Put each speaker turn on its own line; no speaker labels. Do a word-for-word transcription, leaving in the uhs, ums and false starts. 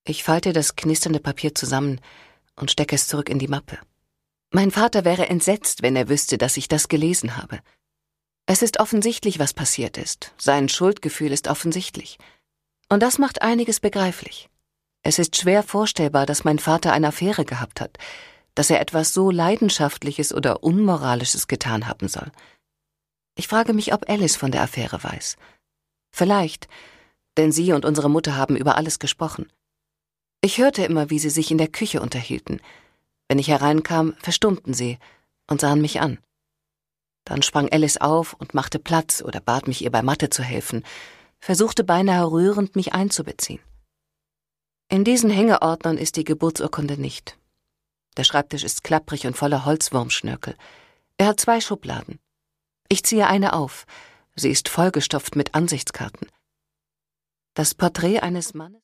Ich falte das knisternde Papier zusammen und stecke es zurück in die Mappe. Mein Vater wäre entsetzt, wenn er wüsste, dass ich das gelesen habe. Es ist offensichtlich, was passiert ist. Sein Schuldgefühl ist offensichtlich. Und das macht einiges begreiflich. Es ist schwer vorstellbar, dass mein Vater eine Affäre gehabt hat, dass er etwas so Leidenschaftliches oder Unmoralisches getan haben soll. Ich frage mich, ob Alice von der Affäre weiß. Vielleicht, denn sie und unsere Mutter haben über alles gesprochen. Ich hörte immer, wie sie sich in der Küche unterhielten. Wenn ich hereinkam, verstummten sie und sahen mich an. Dann sprang Alice auf und machte Platz oder bat mich, ihr bei Mathe zu helfen, versuchte beinahe rührend, mich einzubeziehen. In diesen Hängeordnern ist die Geburtsurkunde nicht. Der Schreibtisch ist klapprig und voller Holzwurmschnörkel. Er hat zwei Schubladen. Ich ziehe eine auf. Sie ist vollgestopft mit Ansichtskarten. Das Porträt eines Mannes